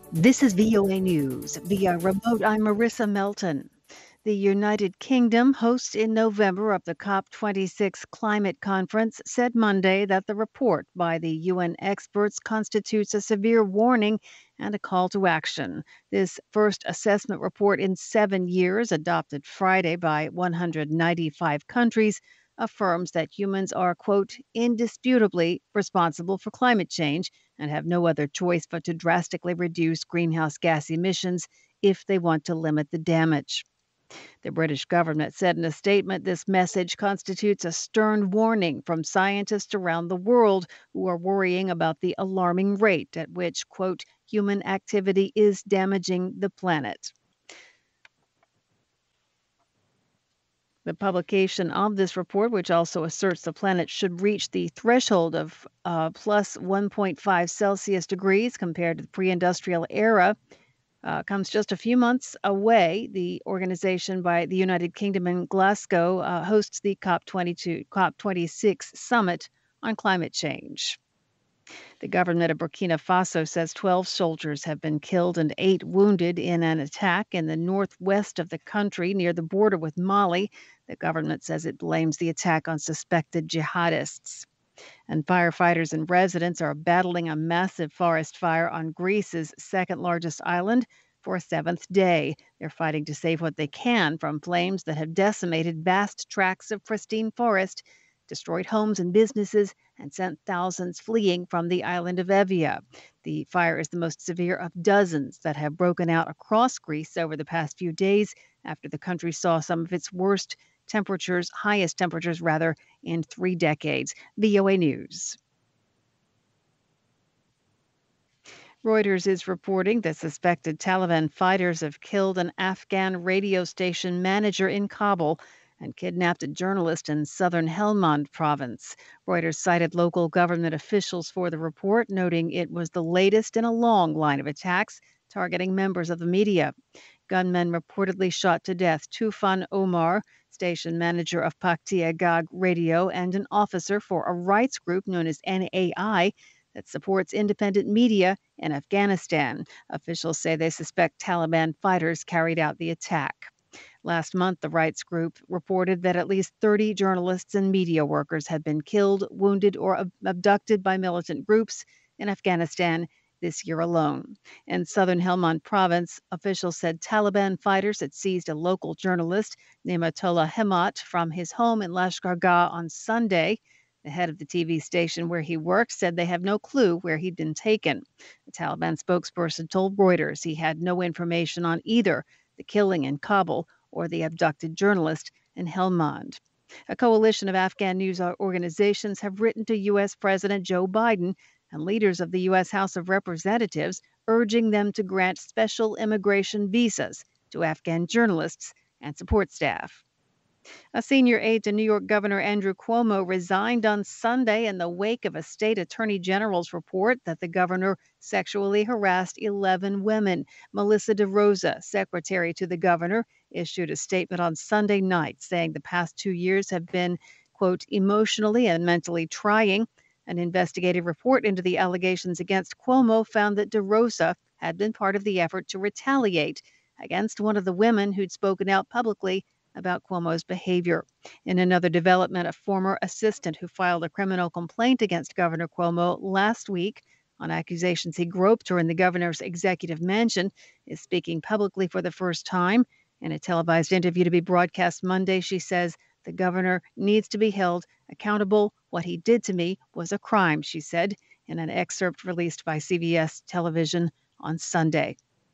This is VOA News. Via remote, I'm Marissa Melton. The United Kingdom, host in November of the COP26 climate conference, said Monday that the report by the UN experts constitutes a severe warning and a call to action. This first assessment report in 7 years, adopted Friday by 195 countries, affirms that humans are, quote, indisputably responsible for climate change and have no other choice but to drastically reduce greenhouse gas emissions if they want to limit the damage. The British government said in a statement this message constitutes a stern warning from scientists around the world who are worrying about the alarming rate at which, quote, human activity is damaging the planet. The publication of this report, which also asserts the planet should reach the threshold of plus 1.5 Celsius degrees compared to the pre industrial era, comes just a few months away. The organization by the United Kingdom in Glasgow hosts the COP26 summit on climate change. The government of Burkina Faso says 12 soldiers have been killed and 8 wounded in an attack in the northwest of the country near the border with Mali. The government says it blames the attack on suspected jihadists. And firefighters and residents are battling a massive forest fire on Greece's second largest island for a seventh day. They're fighting to save what they can from flames that have decimated vast tracts of pristine forest, destroyed homes and businesses, and sent thousands fleeing from the island of Evia. The fire is the most severe of dozens that have broken out across Greece over the past few days after the country saw some of its highest temperatures rather, in 3 decades. VOA News. Reuters is reporting that suspected Taliban fighters have killed an Afghan radio station manager in Kabul and kidnapped a journalist in southern Helmand province. Reuters cited local government officials for the report, noting it was the latest in a long line of attacks targeting members of the media. Gunmen reportedly shot to death Tufan Omar, station manager of Pakti Agag Radio, and an officer for a rights group known as NAI that supports independent media in Afghanistan. Officials say they suspect Taliban fighters carried out the attack. Last month, the rights group reported that at least 30 journalists and media workers had been killed, wounded, or abducted by militant groups in Afghanistan this year alone. In southern Helmand province, officials said Taliban fighters had seized a local journalist, Nematullah Hemmat, from his home in Lashkar Gah on Sunday. The head of the TV station where he worked said they have no clue where he'd been taken. The Taliban spokesperson told Reuters he had no information on either the killing in Kabul or the abducted journalist in Helmand. A coalition of Afghan news organizations have written to U.S. President Joe Biden and leaders of the U.S. House of Representatives, urging them to grant special immigration visas to Afghan journalists and support staff. A senior aide to New York Governor Andrew Cuomo resigned on Sunday in the wake of a state attorney general's report that the governor sexually harassed 11 women. Melissa DeRosa, secretary to the governor, issued a statement on Sunday night saying the past 2 years have been, quote, emotionally and mentally trying. An investigative report into the allegations against Cuomo found that DeRosa had been part of the effort to retaliate against one of the women who'd spoken out publicly about Cuomo's behavior. In another development, a former assistant who filed a criminal complaint against Governor Cuomo last week on accusations he groped her in the governor's executive mansion is speaking publicly for the first time. In a televised interview to be broadcast Monday, she says the governor needs to be held accountable. What he did to me was a crime, she said in an excerpt released by CBS television on Sunday.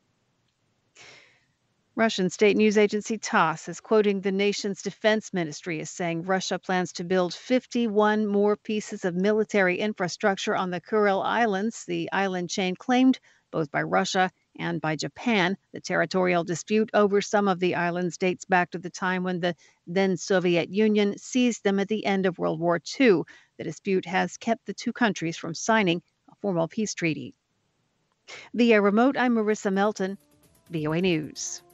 Russian state news agency TASS is quoting the nation's defense ministry as saying Russia plans to build 51 more pieces of military infrastructure on the Kuril Islands, the island chain claimed both by Russia and by Japan. The territorial dispute over some of the islands dates back to the time when the then Soviet Union seized them at the end of World War II. The dispute has kept the two countries from signing a formal peace treaty. Via remote, I'm Marissa Melton, VOA News.